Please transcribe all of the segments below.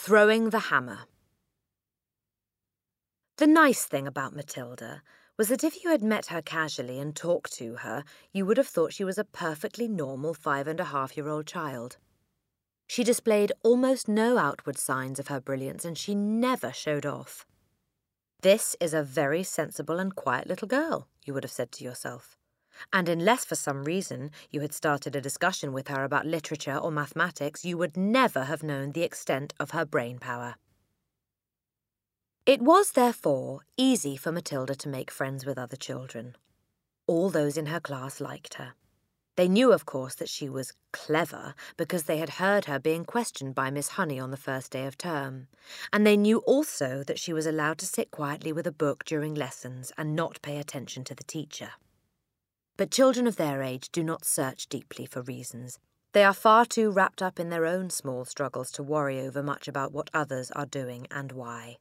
Throwing the hammer. The nice thing about Matilda was that if you had met her casually and talked to her, you would have thought she was a perfectly normal 5-and-a-half-year-old child. She displayed almost no outward signs of her brilliance, and she never showed off. This is a very sensible and quiet little girl, you would have said to yourself. And unless for some reason you had started a discussion with her about literature or mathematics, you would never have known the extent of her brain power. It was, therefore, easy for Matilda to make friends with other children. All those in her class liked her. They knew, of course, that she was clever because they had heard her being questioned by Miss Honey on the first day of term, and they knew also that she was allowed to sit quietly with a book during lessons and not pay attention to the teacher. But children of their age do not search deeply for reasons. They are far too wrapped up in their own small struggles to worry over much about what others are doing and why.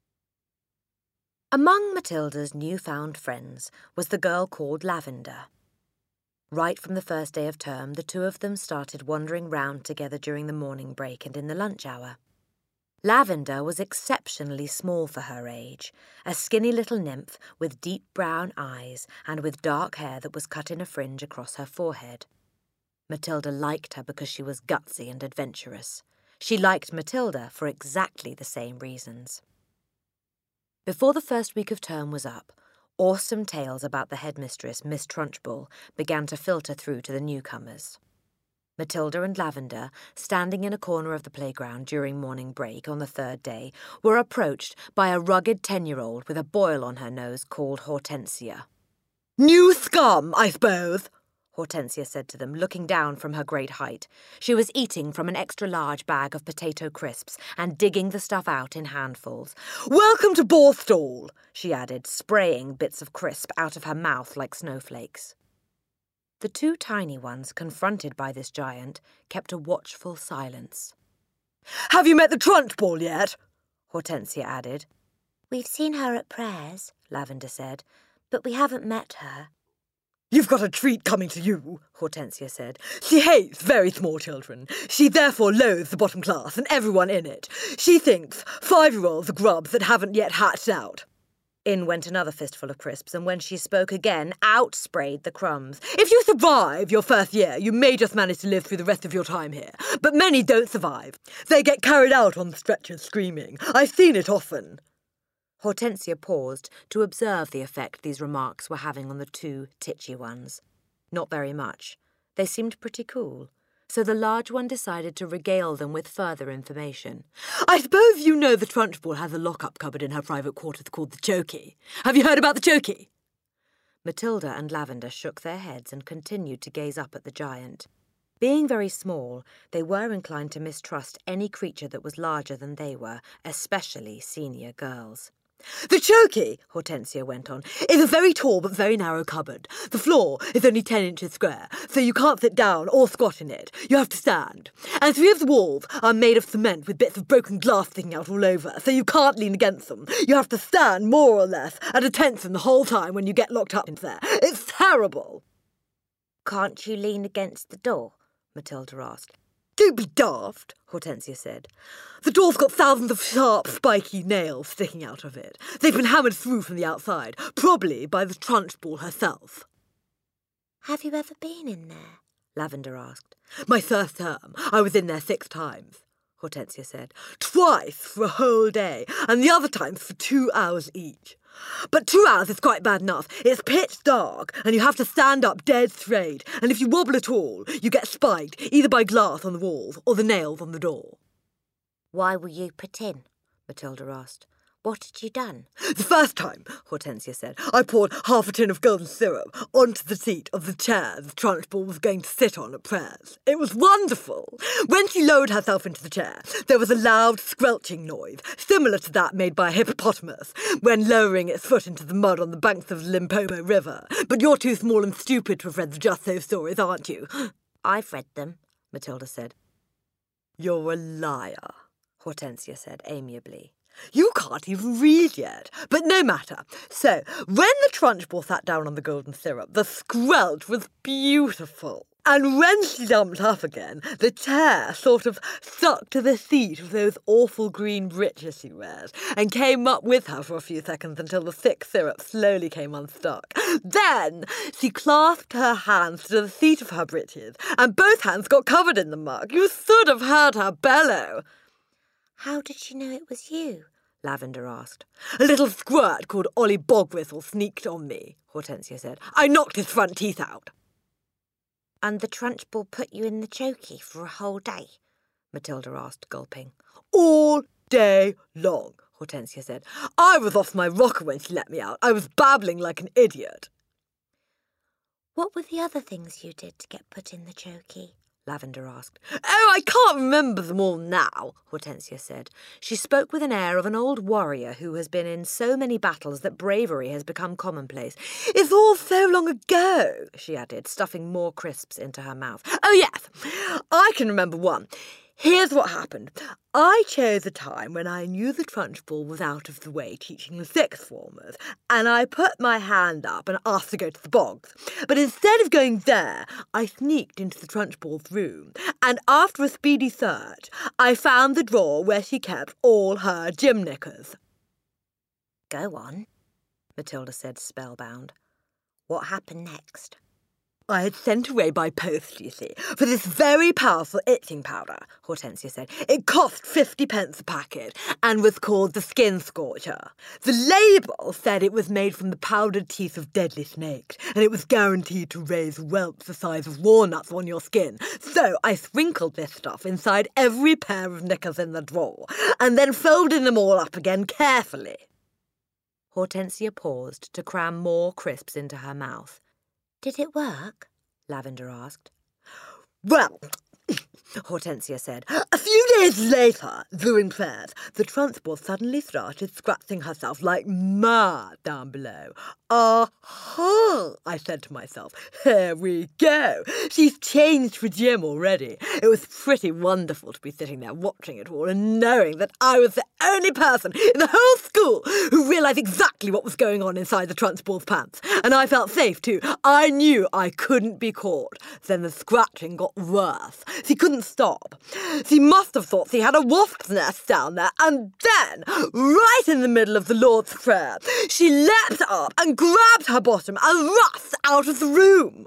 Among Matilda's newfound friends was the girl called Lavender. Right from the first day of term, the two of them started wandering round together during the morning break and in the lunch hour. Lavender was exceptionally small for her age, a skinny little nymph with deep brown eyes and with dark hair that was cut in a fringe across her forehead. Matilda liked her because she was gutsy and adventurous. She liked Matilda for exactly the same reasons. Before the first week of term was up, awesome tales about the headmistress, Miss Trunchbull, began to filter through to the newcomers. Matilda and Lavender, standing in a corner of the playground during morning break on the third day, were approached by a rugged 10-year-old with a boil on her nose called Hortensia. "New scum, I suppose," Hortensia said to them, looking down from her great height. She was eating from an extra-large bag of potato crisps and digging the stuff out in handfuls. "Welcome to Borstal," she added, spraying bits of crisp out of her mouth like snowflakes. The two tiny ones, confronted by this giant, kept a watchful silence. "Have you met the Trunchbull yet?" Hortensia added. "We've seen her at prayers," Lavender said, "but we haven't met her." "You've got a treat coming to you," Hortensia said. "She hates very small children. She therefore loathes the bottom class and everyone in it. She thinks 5-year-olds are grubs that haven't yet hatched out." In went another fistful of crisps, and when she spoke again, out sprayed the crumbs. "If you survive your first year, you may just manage to live through the rest of your time here. But many don't survive. They get carried out on the stretchers screaming. I've seen it often." Hortensia paused to observe the effect these remarks were having on the two titchy ones. Not very much. They seemed pretty cool. So the large one decided to regale them with further information. "I suppose you know the Trunchbull has a lock-up cupboard in her private quarters called the Chokey. Have you heard about the Chokey?" Matilda and Lavender shook their heads and continued to gaze up at the giant. Being very small, they were inclined to mistrust any creature that was larger than they were, especially senior girls. "The Chokey," Hortensia went on, "is a very tall but very narrow cupboard. The floor is only 10 inches square, so you can't sit down or squat in it. You have to stand. And 3 of the walls are made of cement with bits of broken glass sticking out all over, so you can't lean against them. You have to stand more or less at attention the whole time when you get locked up in there. It's terrible." "Can't you lean against the door?" Matilda asked. "Don't be daft," Hortensia said. "The door's got thousands of sharp, spiky nails sticking out of it. They've been hammered through from the outside, probably by the Trunchbull herself." "Have you ever been in there?" Lavender asked. "My first term. I was in there 6 times," Hortensia said. "Twice for a whole day, and the other times for 2 hours each. But 2 hours is quite bad enough. It's pitch dark, and you have to stand up dead straight, and if you wobble at all, you get spiked, either by glass on the walls or the nails on the door." "Why were you put in?" Matilda asked. "What had you done?" "The first time," Hortensia said, "I poured half a tin of golden syrup onto the seat of the chair the Trunchbull was going to sit on at prayers. It was wonderful. When she lowered herself into the chair, there was a loud squelching noise, similar to that made by a hippopotamus when lowering its foot into the mud on the banks of the Limpopo River. But you're too small and stupid to have read the Just So stories, aren't you?" "I've read them," Matilda said. "You're a liar," Hortensia said amiably. "You can't even read yet, but no matter. So, when the Trunchbull sat down on the golden syrup, the squelch was beautiful. And when she jumped up again, the chair sort of stuck to the seat of those awful green breeches she wears and came up with her for a few seconds until the thick syrup slowly came unstuck. Then she clasped her hands to the seat of her breeches and both hands got covered in the muck. You should have heard her bellow. How did she know it was you? Lavender asked. A little squirt called Ollie Bogwhistle sneaked on me, Hortensia said. I knocked his front teeth out. And the Trunchbull put you in the chokey for a whole day? Matilda asked, gulping. All day long, Hortensia said. I was off my rocker when she let me out. I was babbling like an idiot. What were the other things you did to get put in the chokey? Lavender asked. Oh, I can't remember them all now, Hortensia said. She spoke with an air of an old warrior who has been in so many battles that bravery has become commonplace. It's all so long ago, she added, stuffing more crisps into her mouth. Oh, yes, I can remember one. Here's what happened. I chose a time when I knew the Trunchbull was out of the way teaching the sixth formers, and I put my hand up and asked to go to the bogs. But instead of going there, I sneaked into the Trunchbull's room, and after a speedy search, I found the drawer where she kept all her gym knickers. Go on, Matilda said, spellbound. What happened next? I had sent away by post, you see, for this very powerful itching powder, Hortensia said. It cost 50p a packet and was called the Skin Scorcher. The label said it was made from the powdered teeth of deadly snakes, and it was guaranteed to raise whelps the size of walnuts on your skin. So I sprinkled this stuff inside every pair of knickers in the drawer, and then folded them all up again carefully. Hortensia paused to cram more crisps into her mouth. Did it work? Lavender asked. Well, Hortensia said, a few days later, during prayers, the Trunchbull suddenly started scratching herself like mad down below. Aha! I said to myself, here we go. She's changed for Jim already. It was pretty wonderful to be sitting there watching it all and knowing that I was the only person in the whole school who realised exactly what was going on inside the Trunchbull's pants. And I felt safe too. I knew I couldn't be caught. Then the scratching got worse. She couldn't stop. She must have thought she had a wasp's nest down there, and then, right in the middle of the Lord's Prayer, she leapt up and grabbed her bottom and rushed out of the room.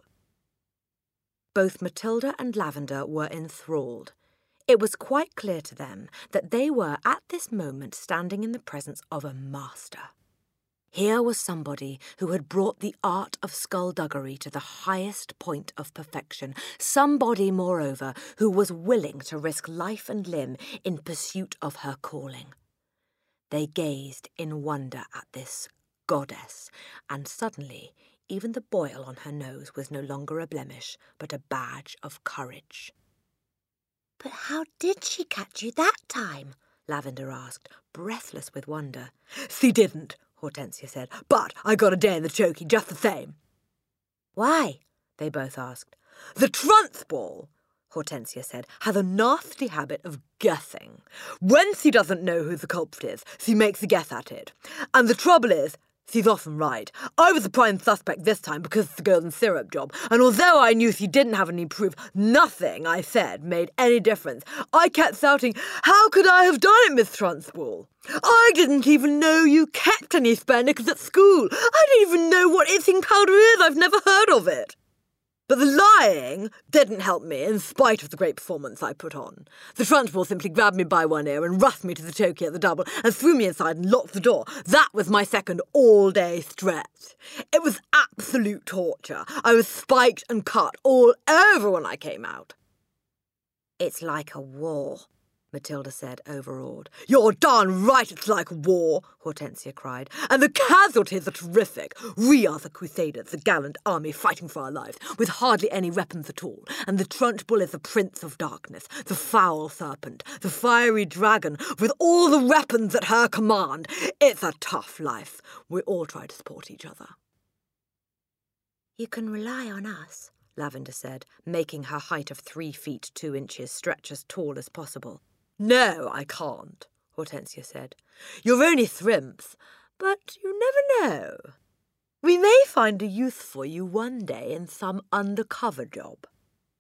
Both Matilda and Lavender were enthralled. It was quite clear to them that they were at this moment standing in the presence of a master. Here was somebody who had brought the art of skullduggery to the highest point of perfection, somebody, moreover, who was willing to risk life and limb in pursuit of her calling. They gazed in wonder at this goddess, and suddenly even the boil on her nose was no longer a blemish, but a badge of courage. "But how did she catch you that time?" Lavender asked, breathless with wonder. "She didn't," Hortensia said, "but I got a day in the chokey just the same." "Why?" they both asked. "The Trunchbull," Hortensia said, "has a nasty habit of guessing. When she doesn't know who the culprit is, she makes a guess at it. And the trouble is, she's often right. I was the prime suspect this time because it's the golden syrup job, and although I knew she didn't have any proof, nothing I said made any difference. I kept shouting, 'How could I have done it, Miss Trunchbull? I didn't even know you kept any spare knickers at school. I didn't even know what itching powder is. I've never heard of it.' But the lying didn't help me, in spite of the great performance I put on. The Trunchbull simply grabbed me by one ear and rushed me to the chokey at the double and threw me inside and locked the door. That was my second all-day stretch. It was absolute torture. I was spiked and cut all over when I came out." "It's like a war," Matilda said, overawed. "You're darn right it's like war," Hortensia cried. "And the casualties are terrific. We are the Crusaders, the gallant army fighting for our lives, with hardly any weapons at all. And the Trunchbull is the Prince of Darkness, the foul serpent, the fiery dragon, with all the weapons at her command. It's a tough life. We all try to support each other." "You can rely on us," Lavender said, making her height of 3 feet 2 inches stretch as tall as possible. "No, I can't," Hortensia said. "You're only thrimps, but you never know. We may find a use for you one day in some undercover job."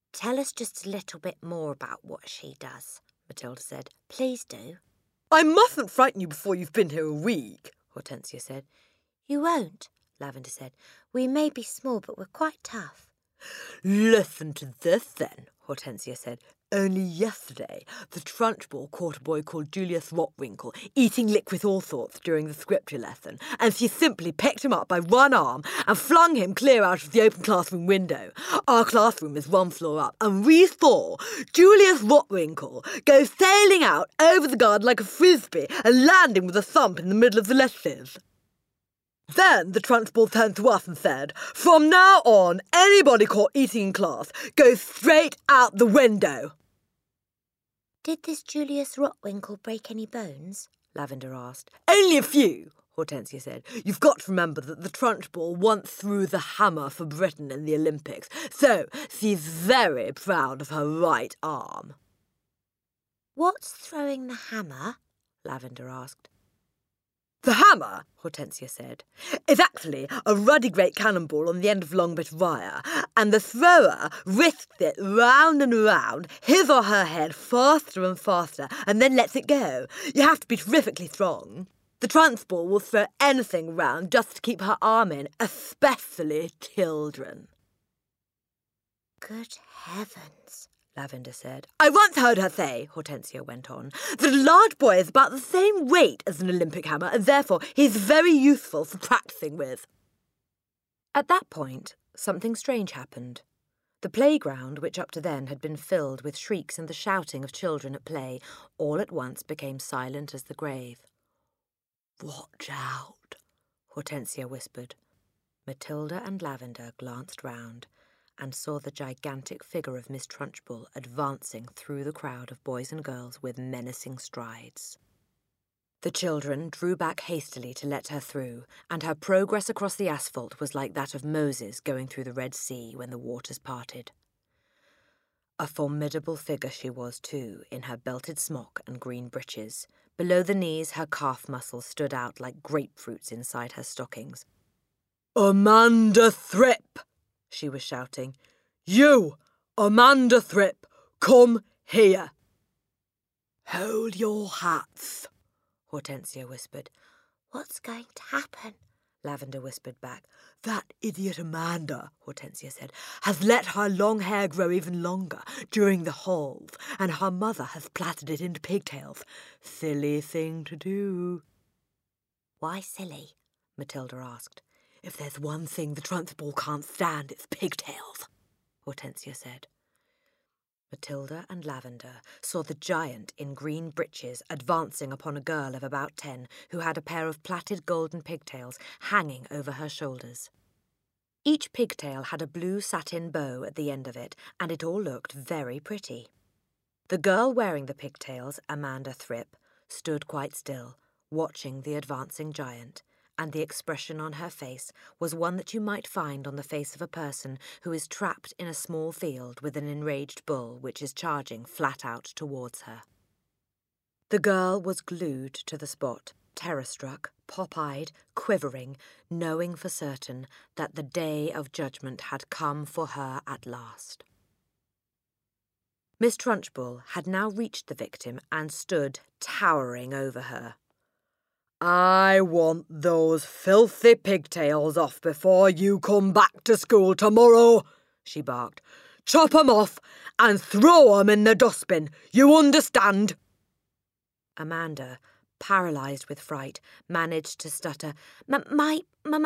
Tell us just a little bit more about what she does, Matilda said. Please do. I mustn't frighten you before you've been here a week, Hortensia said. You won't, Lavender said. We may be small, but we're quite tough. Listen to this, then, Hortensia said. Only yesterday, the Trunchbull caught a boy called Julius Rotwinkle eating liquid all sorts during the scripture lesson, and she simply picked him up by one arm and flung him clear out of the open classroom window. Our classroom is one floor up, and we saw Julius Rotwinkle go sailing out over the garden like a frisbee and landing with a thump in the middle of the lessons. Then the Trunchbull turned to us and said, "From now on, anybody caught eating in class goes straight out the window." Did this Julius Rotwinkle break any bones? Lavender asked. Only a few, Hortensia said. You've got to remember that the Trunchbull once threw the hammer for Britain in the Olympics, so she's very proud of her right arm. What's throwing the hammer? Lavender asked. The hammer, Hortensia said, is actually a ruddy great cannonball on the end of a long bit of wire, and the thrower whisks it round and round, his or her head faster and faster, and then lets it go. You have to be terrifically strong. The Trunchbull will throw anything round just to keep her arm in, especially children. Good heavens, Lavender said. I once heard her say, Hortensia went on, that a large boy is about the same weight as an Olympic hammer, and therefore he's very useful for practising with. At that point, something strange happened. The playground, which up to then had been filled with shrieks and the shouting of children at play, all at once became silent as the grave. "Watch out," Hortensia whispered. Matilda and Lavender glanced round and saw the gigantic figure of Miss Trunchbull advancing through the crowd of boys and girls with menacing strides. The children drew back hastily to let her through, and her progress across the asphalt was like that of Moses going through the Red Sea when the waters parted. A formidable figure she was, too, in her belted smock and green breeches. Below the knees, her calf muscles stood out like grapefruits inside her stockings. "Amanda Thripp!" she was shouting. "You, Amanda Thripp, come here." "Hold your hats," Hortensia whispered. "What's going to happen?" Lavender whispered back. "That idiot Amanda," Hortensia said, "has let her long hair grow even longer during the halls, and her mother has plaited it into pigtails. Silly thing to do." "Why silly?" Matilda asked. "If there's one thing the Trunchbull can't stand, it's pigtails," Hortensia said. Matilda and Lavender saw the giant in green breeches advancing upon a girl of about 10 who had a pair of plaited golden pigtails hanging over her shoulders. Each pigtail had a blue satin bow at the end of it, and it all looked very pretty. The girl wearing the pigtails, Amanda Thripp, stood quite still, watching the advancing giant, and the expression on her face was one that you might find on the face of a person who is trapped in a small field with an enraged bull which is charging flat out towards her. The girl was glued to the spot, terror-struck, pop-eyed, quivering, knowing for certain that the day of judgment had come for her at last. Miss Trunchbull had now reached the victim and stood towering over her. "I want those filthy pigtails off before you come back to school tomorrow," she barked. "Chop 'em off and throw 'em in the dustbin. You understand?" Amanda, paralysed with fright, managed to stutter. Mummy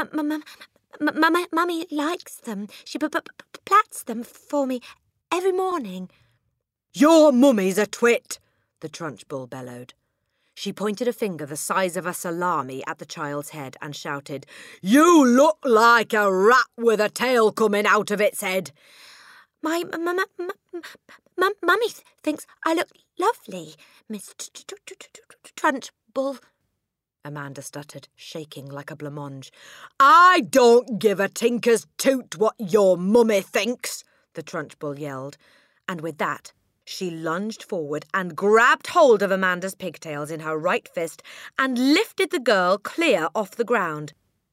likes them. She plats them for me every morning." "Your mummy's a twit," the Trunchbull bellowed. She pointed a finger the size of a salami at the child's head and shouted, "You look like a rat with a tail coming out of its head." "My mummy thinks I look lovely, Miss Trunchbull," Amanda stuttered, shaking like a blancmange. "I don't give a tinker's toot what your mummy thinks," the Trunchbull yelled, and with that she lunged forward and grabbed hold of Amanda's pigtails in her right fist and lifted the girl clear off the ground.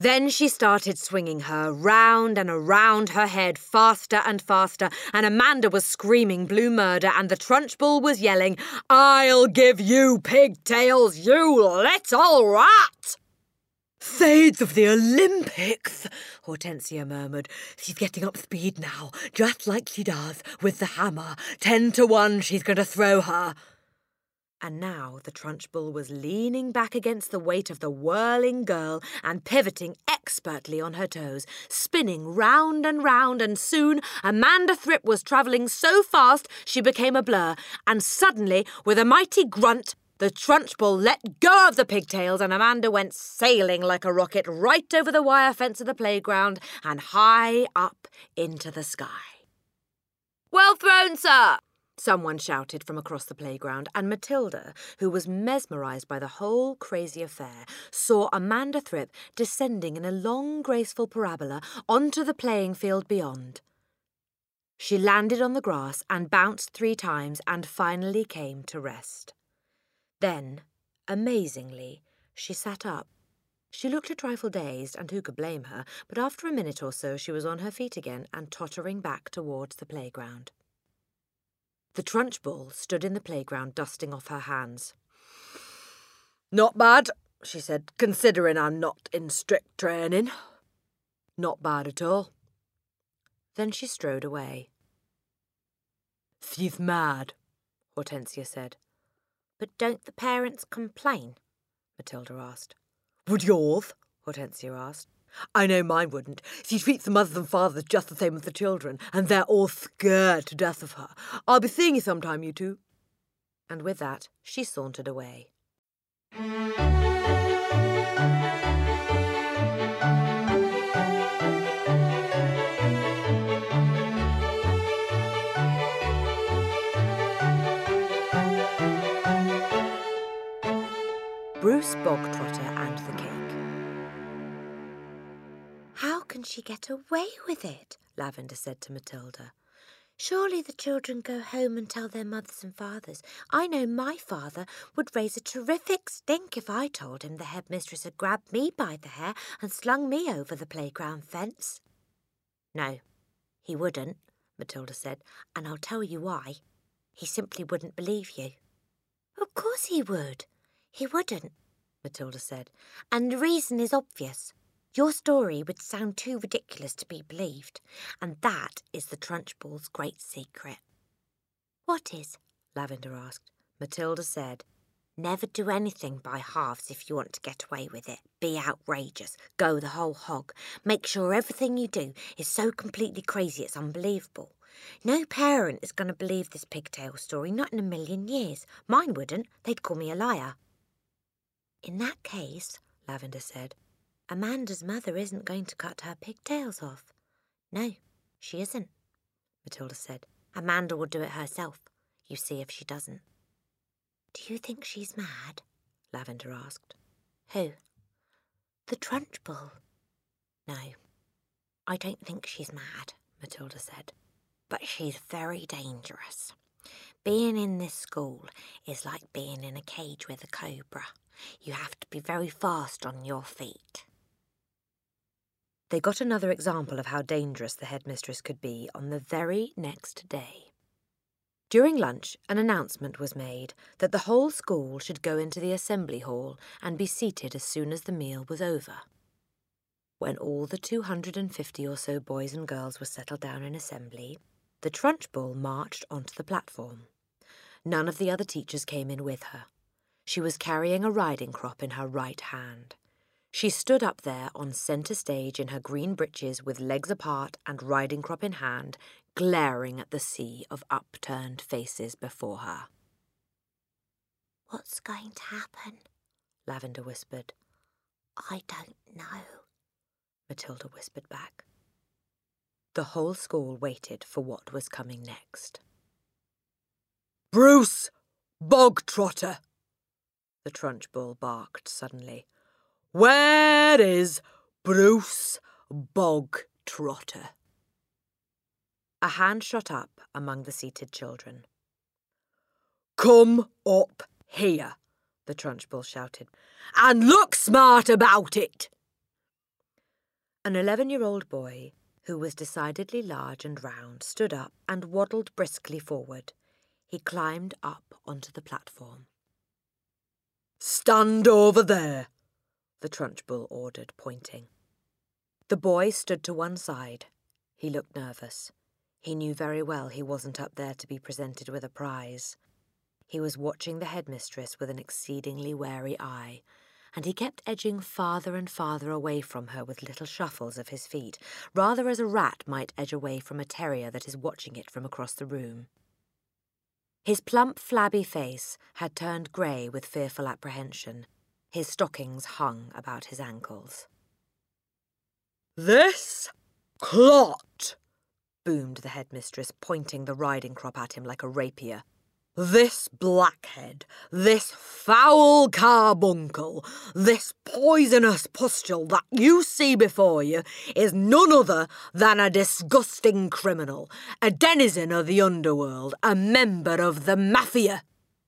Then she started swinging her round and around her head faster and faster, and Amanda was screaming blue murder, and the Trunchbull was yelling, "I'll give you pigtails, you little rat!" "Shades of the Olympics," Hortensia murmured. "She's getting up speed now, just like she does with the hammer. 10 to 1 she's going to throw her." And now the Trunchbull was leaning back against the weight of the whirling girl and pivoting expertly on her toes, spinning round, and soon Amanda Thripp was travelling so fast she became a blur, and suddenly, with a mighty grunt, the Trunchbull let go of the pigtails and Amanda went sailing like a rocket right over the wire fence of the playground and high up into the sky. "Well thrown, sir!" someone shouted from across the playground, and Matilda, who was mesmerised by the whole crazy affair, saw Amanda Thripp descending in a long, graceful parabola onto the playing field beyond. She landed on the grass and bounced 3 times and finally came to rest. Then, amazingly, she sat up. She looked a trifle dazed, and who could blame her, but after a minute or so she was on her feet again and tottering back towards the playground. The Trunchbull stood in the playground dusting off her hands. "Not bad," she said, "considering I'm not in strict training. Not bad at all." Then she strode away. "She's mad," Hortensia said. "But don't the parents complain?" Matilda asked. "Would yours?" Hortensia asked. "I know mine wouldn't. She treats the mothers and fathers just the same as the children, and they're all scared to death of her. I'll be seeing you sometime, you two." And with that, she sauntered away. Bruce Bogtrotter and the Cake. "How can she get away with it?" Lavender said to Matilda. "Surely the children go home and tell their mothers and fathers. I know my father would raise a terrific stink if I told him the headmistress had grabbed me by the hair and slung me over the playground fence." "No, he wouldn't," Matilda said, "and I'll tell you why. He simply wouldn't believe you." "Of course he would. He wouldn't," Matilda said, "and the reason is obvious. Your story would sound too ridiculous to be believed, and that is the Trunchbull's great secret." "What is?" Lavender asked. Matilda said, "Never do anything by halves if you want to get away with it. Be outrageous. Go the whole hog. Make sure everything you do is so completely crazy it's unbelievable. No parent is going to believe this pigtail story, not in a million years. Mine wouldn't. They'd call me a liar." "In that case," Lavender said, "Amanda's mother isn't going to cut her pigtails off." "No, she isn't," Matilda said. "Amanda will do it herself. You see if she doesn't." "Do you think she's mad?" Lavender asked. "Who?" "The Trunchbull." "No, I don't think she's mad," Matilda said. "But she's very dangerous. Being in this school is like being in a cage with a cobra. You have to be very fast on your feet." They got another example of how dangerous the headmistress could be on the very next day. During lunch, an announcement was made that the whole school should go into the assembly hall and be seated as soon as the meal was over. When all the 250 or so boys and girls were settled down in assembly, the Trunchbull marched onto the platform. None of the other teachers came in with her. She was carrying a riding crop in her right hand. She stood up there on centre stage in her green breeches with legs apart and riding crop in hand, glaring at the sea of upturned faces before her. "What's going to happen?" Lavender whispered. "I don't know," Matilda whispered back. The whole school waited for what was coming next. "Bruce Bogtrotter," the Trunchbull barked suddenly. "Where is Bruce Bogtrotter?" A hand shot up among the seated children. "Come up here," the Trunchbull shouted, "and look smart about it." An 11-year-old boy, who was decidedly large and round, stood up and waddled briskly forward. He climbed up onto the platform. "Stand over there," the Trunchbull ordered, pointing. The boy stood to one side. He looked nervous. He knew very well he wasn't up there to be presented with a prize. He was watching the headmistress with an exceedingly wary eye, and he kept edging farther and farther away from her with little shuffles of his feet, rather as a rat might edge away from a terrier that is watching it from across the room. His plump, flabby face had turned grey with fearful apprehension. His stockings hung about his ankles. "This clot," boomed the headmistress, pointing the riding crop at him like a rapier. "This blackhead, this foul carbuncle, this poisonous pustule that you see before you is none other than a disgusting criminal, a denizen of the underworld, a member of the mafia."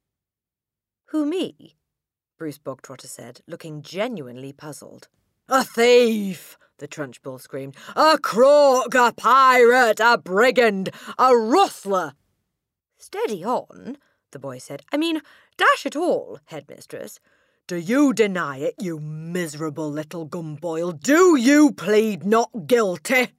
"Who, me?" Bruce Bogtrotter said, looking genuinely puzzled. "A thief!" the Trunchbull screamed. "A crook, a pirate, a brigand, a rustler!" "Steady on," the boy said. "I mean, dash it all, headmistress." "Do you deny it, you miserable little gumboil? Do you plead not guilty?"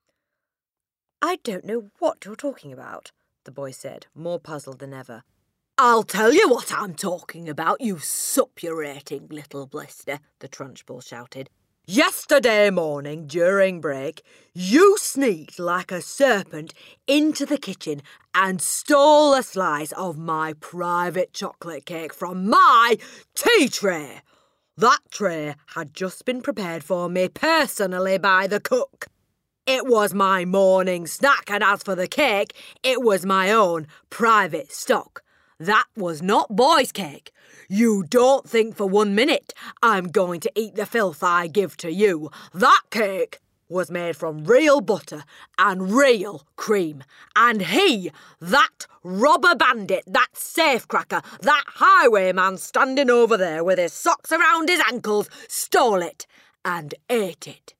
"I don't know what you're talking about," the boy said, more puzzled than ever. "I'll tell you what I'm talking about, you suppurating little blister," the Trunchbull shouted. "Yesterday morning, during break, you sneaked like a serpent into the kitchen and stole a slice of my private chocolate cake from my tea tray. That tray had just been prepared for me personally by the cook. It was my morning snack, and as for the cake, it was my own private stock. That was not boy's cake. You don't think for 1 minute I'm going to eat the filth I give to you. That cake was made from real butter and real cream. And he, that robber bandit, that safecracker, that highwayman standing over there with his socks around his ankles, stole it and ate it."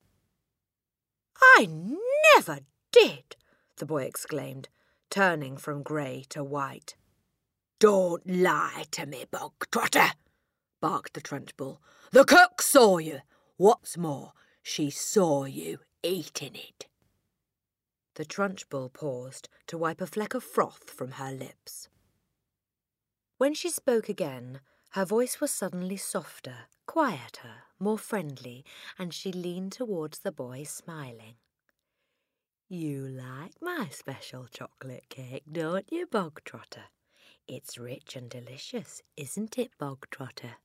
"I never did," the boy exclaimed, turning from grey to white. "Don't lie to me, Bogtrotter," barked the Trunchbull. "The cook saw you. What's more, she saw you eating it." The Trunchbull paused to wipe a fleck of froth from her lips. When she spoke again, her voice was suddenly softer, quieter, more friendly, and she leaned towards the boy, smiling. "You like my special chocolate cake, don't you, Bogtrotter? It's rich and delicious, isn't it, Bogtrotter?"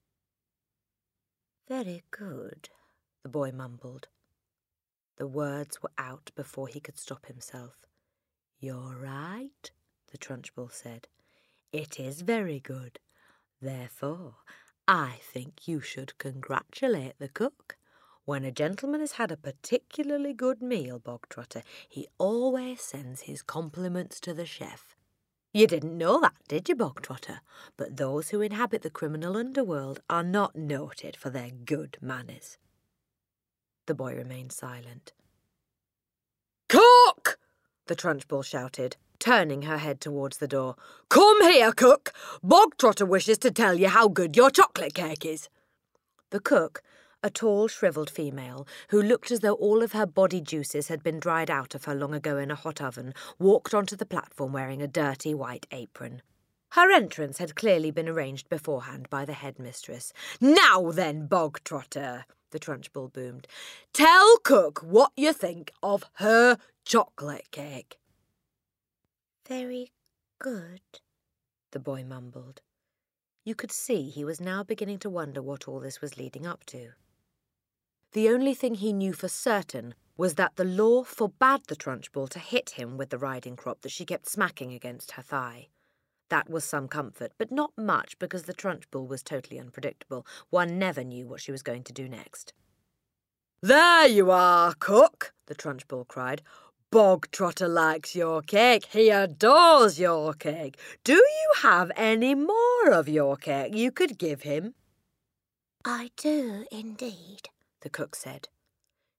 "Very good," the boy mumbled. The words were out before he could stop himself. "You're right," the Trunchbull said. "It is very good. Therefore, I think you should congratulate the cook. When a gentleman has had a particularly good meal, Bogtrotter, he always sends his compliments to the chef. You didn't know that, did you, Bogtrotter? But those who inhabit the criminal underworld are not noted for their good manners." The boy remained silent. "Cook!" the Trunchbull shouted, turning her head towards the door. "Come here, cook! Bogtrotter wishes to tell you how good your chocolate cake is." The cook, a tall, shriveled female, who looked as though all of her body juices had been dried out of her long ago in a hot oven, walked onto the platform wearing a dirty white apron. Her entrance had clearly been arranged beforehand by the headmistress. "Now then, Bogtrotter," the Trunchbull boomed, "tell cook what you think of her chocolate cake." "Very good," the boy mumbled. You could see he was now beginning to wonder what all this was leading up to. The only thing he knew for certain was that the law forbade the Trunchbull to hit him with the riding crop that she kept smacking against her thigh. That was some comfort, but not much, because the Trunchbull was totally unpredictable. One never knew what she was going to do next. "There you are, cook," the Trunchbull cried. "Bogtrotter likes your cake. He adores your cake. Do you have any more of your cake you could give him?" "I do, indeed," the cook said.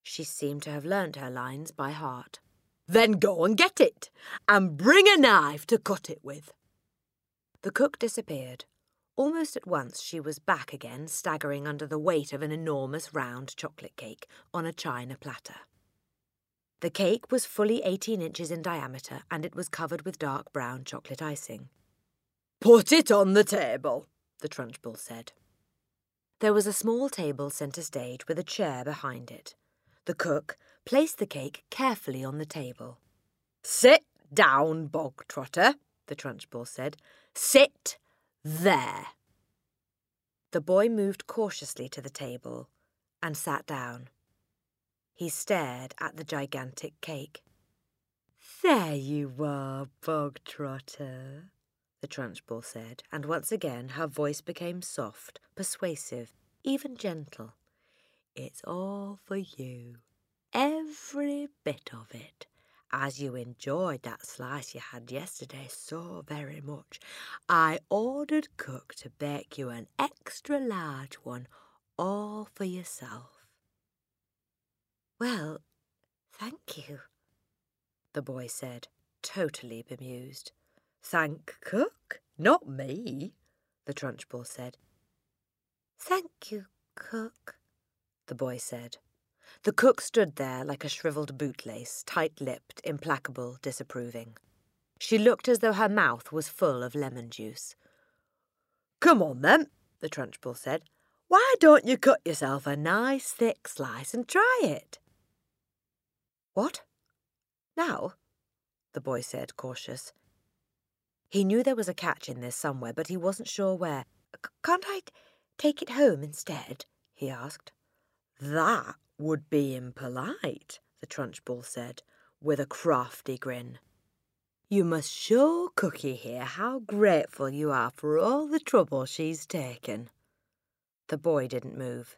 She seemed to have learnt her lines by heart. Then go and get it, and bring a knife to cut it with. The cook disappeared. Almost at once she was back again, staggering under the weight of an enormous round chocolate cake on a china platter. The cake was fully 18 inches in diameter, and it was covered with dark brown chocolate icing. Put it on the table, the Trunchbull said. There was a small table centre stage with a chair behind it. The cook placed the cake carefully on the table. Sit down, Bog Trotter, the Trunchbull said. Sit there. The boy moved cautiously to the table and sat down. He stared at the gigantic cake. There you are, Bog Trotter, the Trunchbull said, and once again her voice became soft, persuasive, even gentle. It's all for you, every bit of it. As you enjoyed that slice you had yesterday so very much, I ordered cook to bake you an extra large one, all for yourself. Well, thank you, the boy said, totally bemused. Thank cook, not me, the Trunchbull said. Thank you, cook, the boy said. The cook stood there like a shriveled bootlace, tight-lipped, implacable, disapproving. She looked as though her mouth was full of lemon juice. Come on, then, the Trunchbull said. Why don't you cut yourself a nice thick slice and try it? What? Now? The boy said, cautious. He knew there was a catch in this somewhere, but he wasn't sure where. Can't I take it home instead? He asked. That would be impolite, the Trunchbull said, with a crafty grin. You must show Cookie here how grateful you are for all the trouble she's taken. The boy didn't move.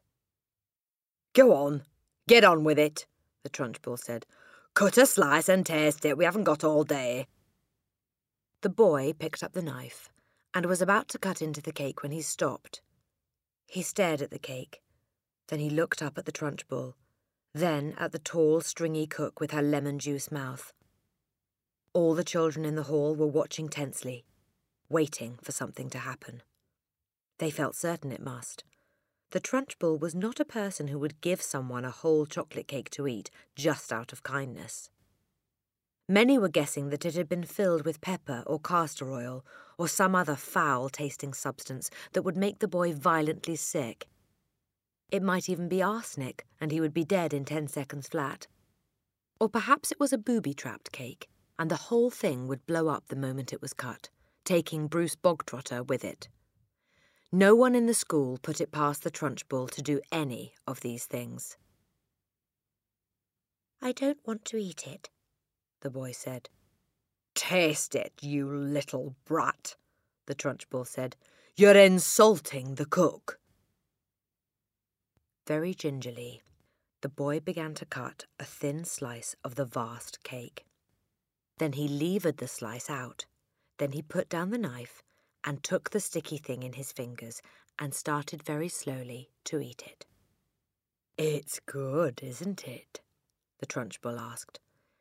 Go on, get on with it, the Trunchbull said. Cut a slice and taste it. We haven't got all day. The boy picked up the knife and was about to cut into the cake when he stopped. He stared at the cake. Then he looked up at the Trunchbull, then at the tall, stringy cook with her lemon juice mouth. All the children in the hall were watching tensely, waiting for something to happen. They felt certain it must. The Trunchbull was not a person who would give someone a whole chocolate cake to eat just out of kindness. Many were guessing that it had been filled with pepper or castor oil or some other foul-tasting substance that would make the boy violently sick. It might even be arsenic, and he would be dead in 10 seconds flat. Or perhaps it was a booby-trapped cake, and the whole thing would blow up the moment it was cut, taking Bruce Bogtrotter with it. No one in the school put it past the Trunchbull to do any of these things. I don't want to eat it, the boy said. Taste it, you little brat, the Trunchbull said. You're insulting the cook. Very gingerly, the boy began to cut a thin slice of the vast cake. Then he levered the slice out. Then he put down the knife and took the sticky thing in his fingers and started very slowly to eat it. It's good, isn't it? The Trunchbull asked.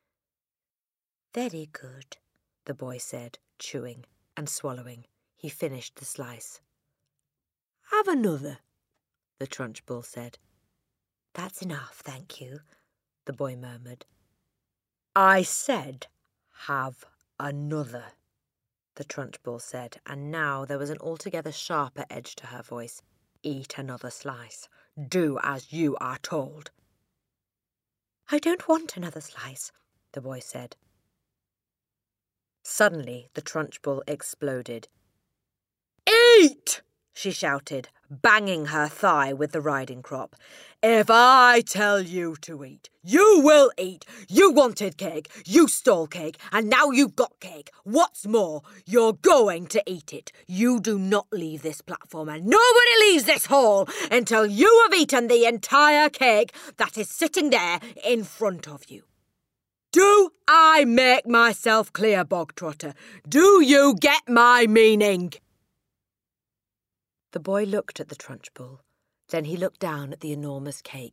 Very good, the boy said, chewing and swallowing. He finished the slice. Have another, the Trunchbull said. That's enough, thank you, the boy murmured. I said, have another, the Trunchbull said, and now there was an altogether sharper edge to her voice. Eat another slice. Do as you are told. I don't want another slice, the boy said. Suddenly, the Trunchbull exploded. Eat! She shouted, banging her thigh with the riding crop. If I tell you to eat, you will eat. You wanted cake, you stole cake, and now you've got cake. What's more, you're going to eat it. You do not leave this platform, and nobody leaves this hall until you have eaten the entire cake that is sitting there in front of you. Do I make myself clear, Bogtrotter? Do you get my meaning? The boy looked at the Trunchbull. Then he looked down at the enormous cake.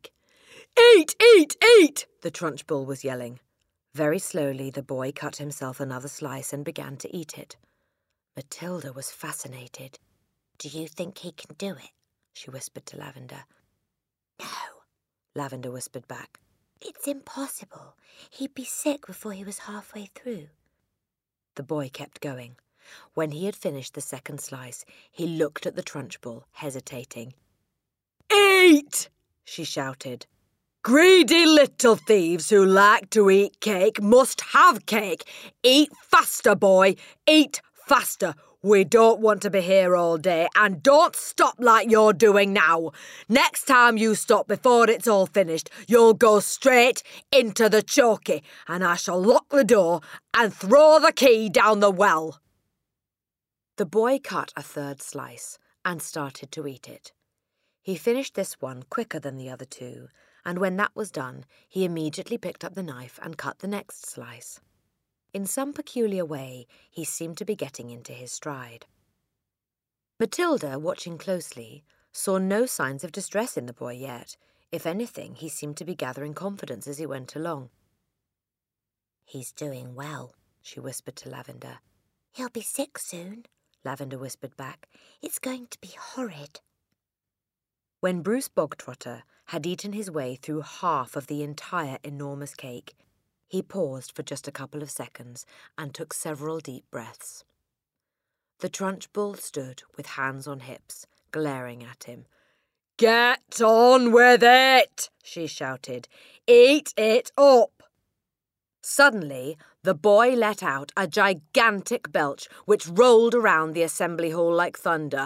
Eat, eat, eat, the Trunchbull was yelling. Very slowly the boy cut himself another slice and began to eat it. Matilda was fascinated. "Do you think he can do it?" she whispered to Lavender. "No," Lavender whispered back. "it's impossible. He'd be sick before he was halfway through." The boy kept going. When he had finished the second slice, he looked at the Trunchbull, hesitating. Eat, she shouted. Greedy little thieves who like to eat cake must have cake. Eat faster, boy. Eat faster. We don't want to be here all day, and don't stop like you're doing now. Next time you stop before it's all finished, you'll go straight into the chokey, and I shall lock the door and throw the key down the well. The boy cut a third slice and started to eat it. He finished this one quicker than the other two, and when that was done, he immediately picked up the knife and cut the next slice. In some peculiar way, he seemed to be getting into his stride. Matilda, watching closely, saw no signs of distress in the boy yet. If anything, he seemed to be gathering confidence as he went along. "He's doing well," she whispered to Lavender. "He'll be sick soon," Lavender whispered back. "It's going to be horrid." When Bruce Bogtrotter had eaten his way through half of the entire enormous cake, he paused for just a couple of seconds and took several deep breaths. The Trunchbull stood with hands on hips, glaring at him. Get on with it, she shouted. Eat it up. Suddenly, the boy let out a gigantic belch which rolled around the assembly hall like thunder.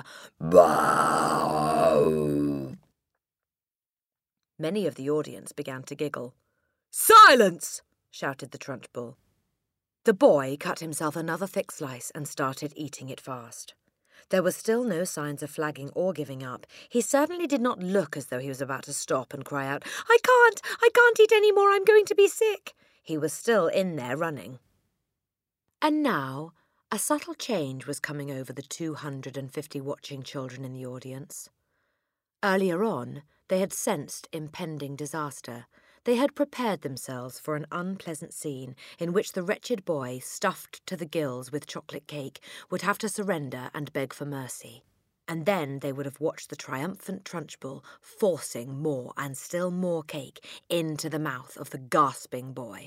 Bow! Many of the audience began to giggle. Silence! Shouted the Trunchbull. The boy cut himself another thick slice and started eating it fast. There were still no signs of flagging or giving up. He certainly did not look as though he was about to stop and cry out, I can't eat any more, I'm going to be sick. He was still in there running. And now, a subtle change was coming over the 250 watching children in the audience. Earlier on, they had sensed impending disaster. They had prepared themselves for an unpleasant scene in which the wretched boy, stuffed to the gills with chocolate cake, would have to surrender and beg for mercy. And then they would have watched the triumphant Trunchbull forcing more and still more cake into the mouth of the gasping boy.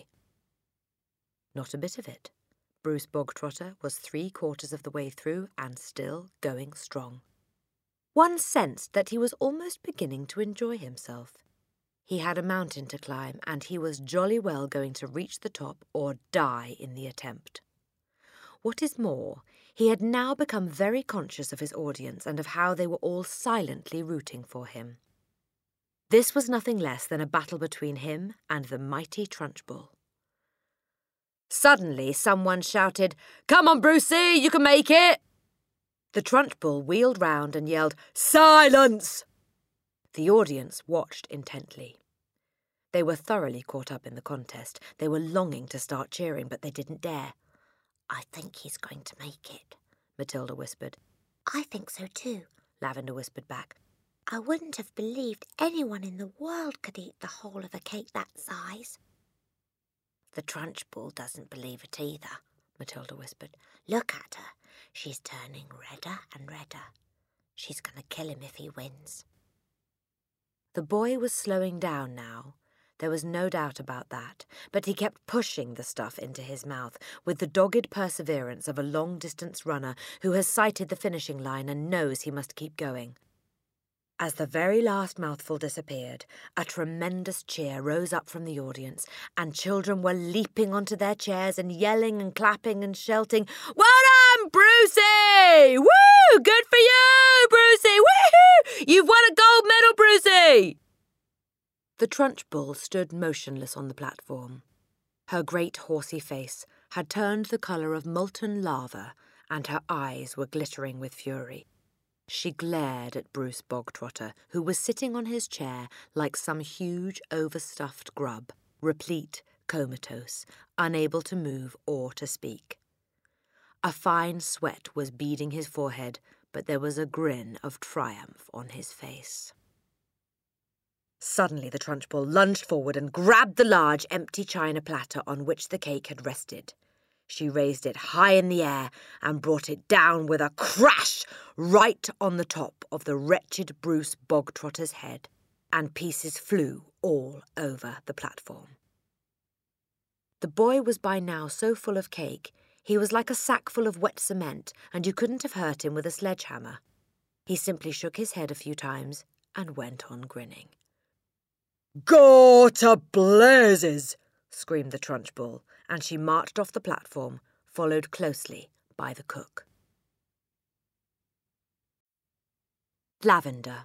Not a bit of it. Bruce Bogtrotter was 3/4 of the way through and still going strong. One sensed that he was almost beginning to enjoy himself. He had a mountain to climb, and he was jolly well going to reach the top or die in the attempt. What is more, he had now become very conscious of his audience and of how they were all silently rooting for him. This was nothing less than a battle between him and the mighty Trunchbull. Suddenly, someone shouted, Come on, Brucey, you can make it! The Trunchbull wheeled round and yelled, Silence! The audience watched intently. They were thoroughly caught up in the contest. They were longing to start cheering, but they didn't dare. I think he's going to make it, Matilda whispered. I think so too, Lavender whispered back. I wouldn't have believed anyone in the world could eat the whole of a cake that size. The Trunchbull doesn't believe it either, Matilda whispered. Look at her. She's turning redder and redder. She's going to kill him if he wins. The boy was slowing down now. There was no doubt about that, but he kept pushing the stuff into his mouth with the dogged perseverance of a long-distance runner who has sighted the finishing line and knows he must keep going. As the very last mouthful disappeared, a tremendous cheer rose up from the audience, and children were leaping onto their chairs and yelling and clapping and shouting, Well done, Brucey! Woo! Good for you, Brucey! Woohoo! You've won a gold medal, Brucey! The Trunchbull stood motionless on the platform. Her great horsey face had turned the colour of molten lava, and her eyes were glittering with fury. She glared at Bruce Bogtrotter, who was sitting on his chair like some huge overstuffed grub, replete, comatose, unable to move or to speak. A fine sweat was beading his forehead, but there was a grin of triumph on his face. Suddenly the Trunchbull lunged forward and grabbed the large, empty china platter on which the cake had rested. She raised it high in the air and brought it down with a crash right on the top of the wretched Bruce Bogtrotter's head, and pieces flew all over the platform. The boy was by now so full of cake, he was like a sack full of wet cement, and you couldn't have hurt him with a sledgehammer. He simply shook his head a few times and went on grinning. "Go to blazes!" screamed the Trunchbull, and she marched off the platform, followed closely by the cook. Lavender.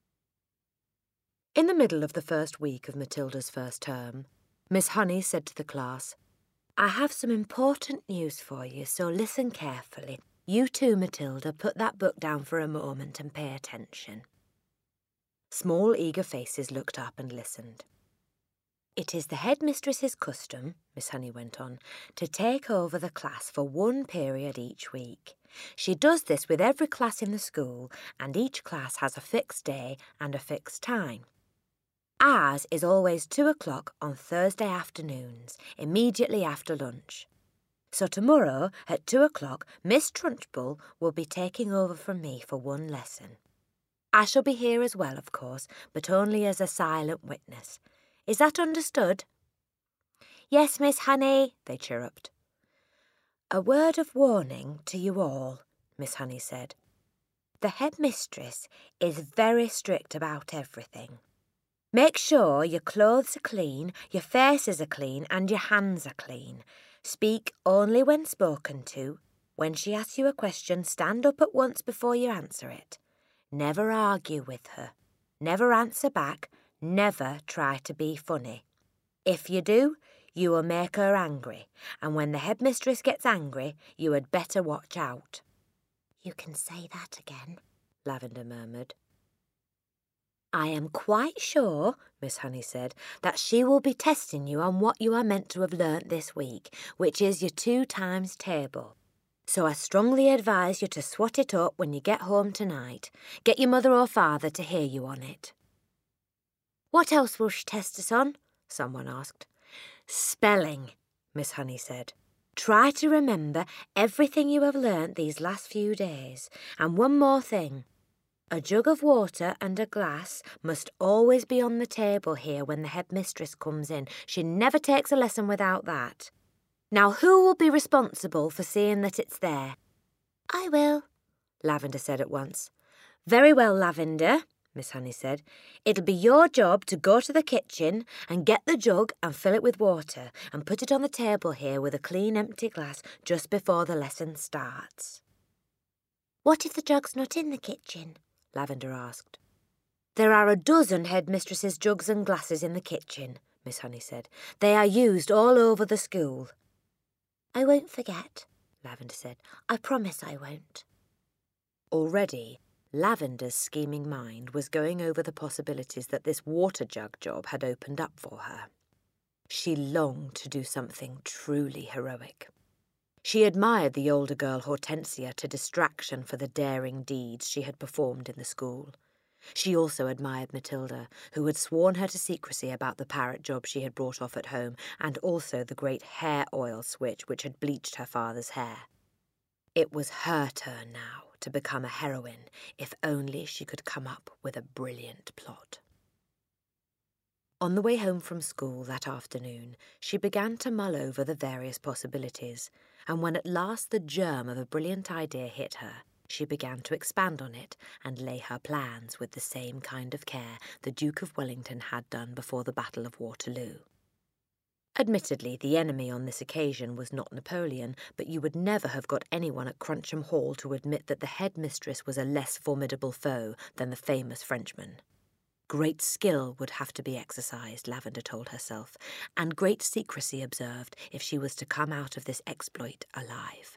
In the middle of the first week of Matilda's first term, Miss Honey said to the class, "I have some important news for you, so listen carefully. You too, Matilda, put that book down for a moment and pay attention." Small, eager faces looked up and listened. "It is the headmistress's custom," Miss Honey went on, "to take over the class for one period each week. She does this with every class in the school, and each class has a fixed day and a fixed time. Ours is always 2 o'clock on Thursday afternoons, immediately after lunch. So tomorrow at 2 o'clock, Miss Trunchbull will be taking over from me for one lesson. I shall be here as well, of course, but only as a silent witness. Is that understood?" "Yes, Miss Honey," they chirruped. "A word of warning to you all," Miss Honey said. "The headmistress is very strict about everything. Make sure your clothes are clean, your faces are clean, and your hands are clean. Speak only when spoken to. When she asks you a question, stand up at once before you answer it. Never argue with her. Never answer back. Never try to be funny. If you do, you will make her angry, and when the headmistress gets angry, you had better watch out." "You can say that again," Lavender murmured. "I am quite sure," Miss Honey said, "that she will be testing you on what you are meant to have learnt this week, which is your 2 times table. So I strongly advise you to swat it up when you get home tonight. Get your mother or father to hear you on it." "What else will she test us on?" someone asked. "Spelling," Miss Honey said. "Try to remember everything you have learnt these last few days. And one more thing. A jug of water and a glass must always be on the table here when the headmistress comes in. She never takes a lesson without that. Now, who will be responsible for seeing that it's there?" "I will," Lavender said at once. "Very well, Lavender," Miss Honey said. "It'll be your job to go to the kitchen and get the jug and fill it with water and put it on the table here with a clean empty glass just before the lesson starts." "What if the jug's not in the kitchen?" Lavender asked. "There are a dozen headmistresses' jugs and glasses in the kitchen," Miss Honey said. "They are used all over the school." "I won't forget," Lavender said. "I promise I won't." Already, Lavender's scheming mind was going over the possibilities that this water jug job had opened up for her. She longed to do something truly heroic. She admired the older girl Hortensia to distraction for the daring deeds she had performed in the school. She also admired Matilda, who had sworn her to secrecy about the parrot job she had brought off at home, and also the great hair oil switch which had bleached her father's hair. It was her turn now to become a heroine, if only she could come up with a brilliant plot. On the way home from school that afternoon, she began to mull over the various possibilities, and when at last the germ of a brilliant idea hit her, she began to expand on it and lay her plans with the same kind of care the Duke of Wellington had done before the Battle of Waterloo. Admittedly, the enemy on this occasion was not Napoleon, but you would never have got anyone at Cruncham Hall to admit that the headmistress was a less formidable foe than the famous Frenchman. Great skill would have to be exercised, Lavender told herself, and great secrecy observed if she was to come out of this exploit alive.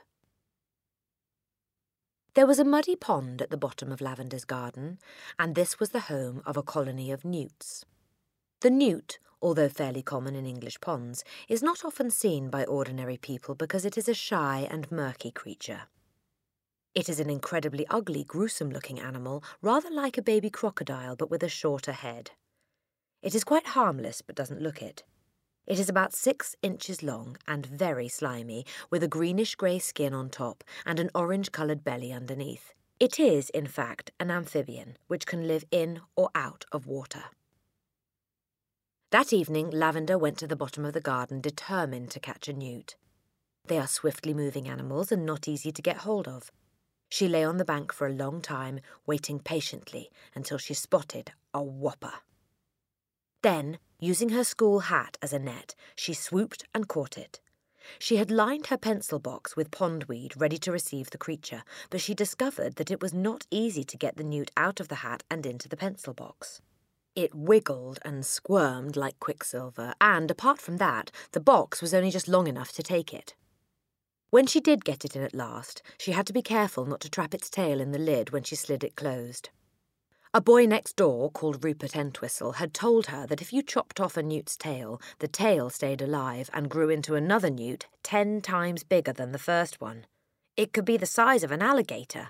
There was a muddy pond at the bottom of Lavender's garden, and this was the home of a colony of newts. The newt, although fairly common in English ponds, is not often seen by ordinary people because it is a shy and murky creature. It is an incredibly ugly, gruesome-looking animal, rather like a baby crocodile but with a shorter head. It is quite harmless but doesn't look it. It is about 6 inches long and very slimy, with a greenish-grey skin on top and an orange-coloured belly underneath. It is, in fact, an amphibian, which can live in or out of water. That evening, Lavender went to the bottom of the garden determined to catch a newt. They are swiftly moving animals and not easy to get hold of. She lay on the bank for a long time, waiting patiently until she spotted a whopper. Then, using her school hat as a net, she swooped and caught it. She had lined her pencil box with pondweed ready to receive the creature, but she discovered that it was not easy to get the newt out of the hat and into the pencil box. It wiggled and squirmed like quicksilver, and, apart from that, the box was only just long enough to take it. When she did get it in at last, she had to be careful not to trap its tail in the lid when she slid it closed. A boy next door, called Rupert Entwistle, had told her that if you chopped off a newt's tail, the tail stayed alive and grew into another newt 10 times bigger than the first one. It could be the size of an alligator.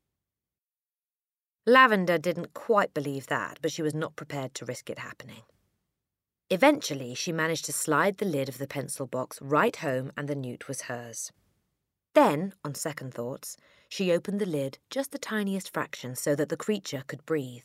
Lavender didn't quite believe that, but she was not prepared to risk it happening. Eventually, she managed to slide the lid of the pencil box right home and the newt was hers. Then, on second thoughts, she opened the lid just the tiniest fraction so that the creature could breathe.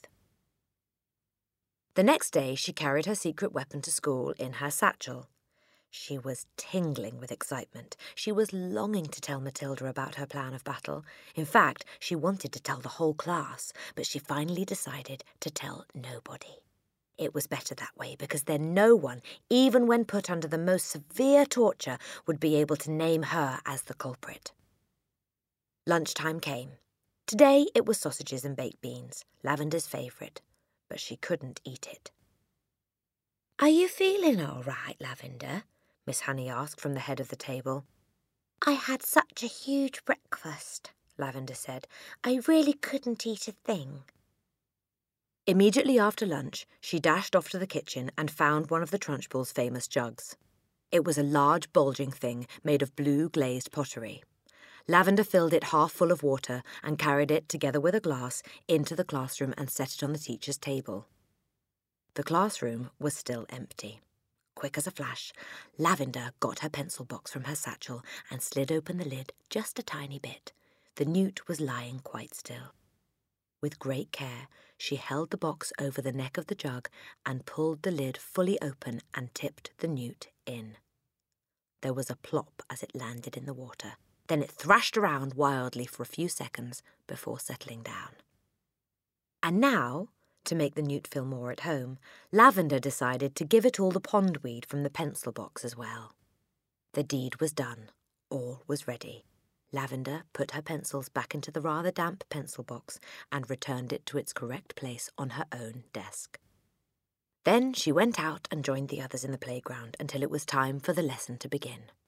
The next day, she carried her secret weapon to school in her satchel. She was tingling with excitement. She was longing to tell Matilda about her plan of battle. In fact, she wanted to tell the whole class, but she finally decided to tell nobody. It was better that way because then no one, even when put under the most severe torture, would be able to name her as the culprit. Lunchtime came. Today it was sausages and baked beans, Lavender's favourite, but she couldn't eat it. "Are you feeling all right, Lavender?" Miss Honey asked from the head of the table. "I had such a huge breakfast," Lavender said. "I really couldn't eat a thing." Immediately after lunch, she dashed off to the kitchen and found one of the Trunchbull's famous jugs. It was a large, bulging thing made of blue glazed pottery. Lavender filled it half full of water and carried it, together with a glass, into the classroom and set it on the teacher's table. The classroom was still empty. Quick as a flash, Lavender got her pencil box from her satchel and slid open the lid just a tiny bit. The newt was lying quite still. With great care, she held the box over the neck of the jug and pulled the lid fully open and tipped the newt in. There was a plop as it landed in the water. Then it thrashed around wildly for a few seconds before settling down. And now, to make the newt feel more at home, Lavender decided to give it all the pondweed from the pencil box as well. The deed was done. All was ready. Lavender put her pencils back into the rather damp pencil box and returned it to its correct place on her own desk. Then she went out and joined the others in the playground until it was time for the lesson to begin.